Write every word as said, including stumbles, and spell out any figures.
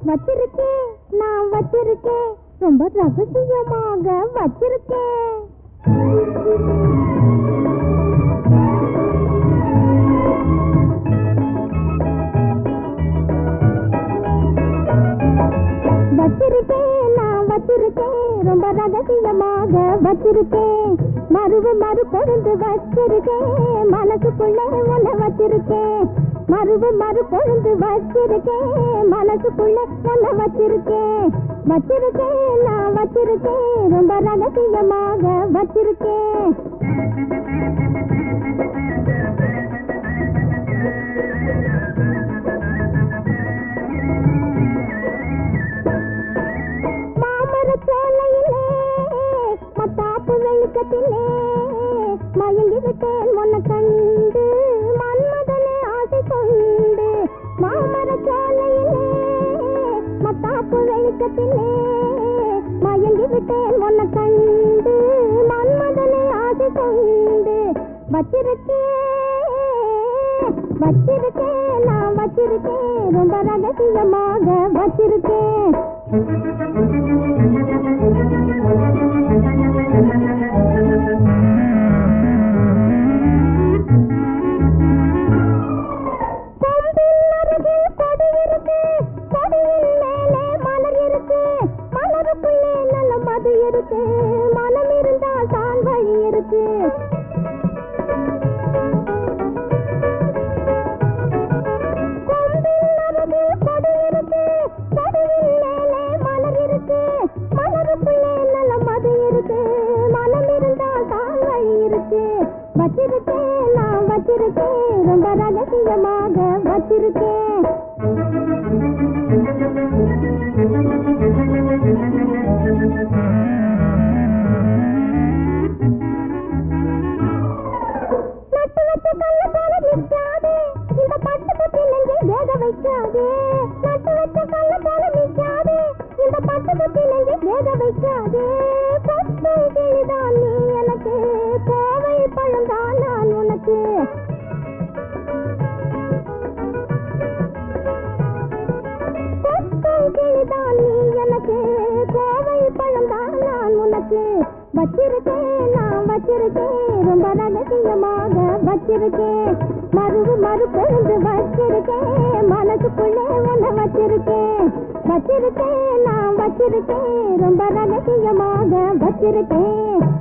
வச்சிருக்கேன் நான் வச்சிருக்கேன் ரொம்ப ரகசியமாக வச்சிருக்கேன். வச்சிருக்கேன் நான் வச்சிருக்கேன் ரொம்ப ரகசியமாக வச்சிருக்கேன். மறுவு மறு பொழுது வச்சிருக்கேன் மனசுக்குள்ளே உன்னை வச்சிருக்கேன். மறுவு மறு பொழுது வச்சிருக்கேன் மனசுக்குள்ளே உன்னை வச்சிருக்கேன். வச்சிருக்கேன் நான் வச்சிருக்கேன் ரொம்ப ரகசியமாக வச்சிருக்கேன். வெளுக்கத்திலே மயங்கி விட்டேன் உன்னை கண்டு மன்மதனே ஆசை கொண்டு. மாமர சோலையிலே மத்தாப்பு வெளுக்கத்திலே மயங்கி விட்டேன் உன்னை கண்டு மன்மதனே ஆசை கொண்டு. வச்சிருக்கேன் வச்சிருக்கேன் நான் வச்சிருக்கேன் ரொம்ப ரகசியமாக வச்சிருக்கேன். மனம் இருந்தால் தான் வழி இருக்கு. கொம்பில் அருகு கொடி இருக்கு கொடியில் மேலே மலர் இருக்கு மலருக்குள்ளே நல்ல மது இருக்கு. மனம் இருந்தால் தான் வழி இருக்கு. வச்சிருக்கேன் நான் வச்சிருக்கேன் ரொம்ப ரகசியமாக வச்சிருக்கேன். நட்டு வச்ச கல்ல போல நிற்காதே இந்த பட்டு பட்டு நெஞ்சை வேக வைக்காதே. நட்டு வச்ச கல்ல போல நிற்காதே இந்த பட்டு பட்டு நெஞ்சை வேக வைக்காதே. பட்டு கிளிதான் நீ எனக்கு கோவை பழந்தான் நான் உனக்கு. பட்டு கிளிதான் நீ எனக்கு கோவை பழந்தான் நான் உனக்கு. வச்சிருக்கேன் நான் வச்சிருக்கேன் ரொம்ப ரகசியமாக வச்சிருக்கேன். மறுவு மறு பொழுது வச்சிருக்கேன் மனசுக்குள்ளே உன்னை வச்சிருக்கேன். வச்சிருக்கேன் நான் வச்சிருக்கேன் ரொம்ப ரகசியமாக வச்சிருக்கேன்.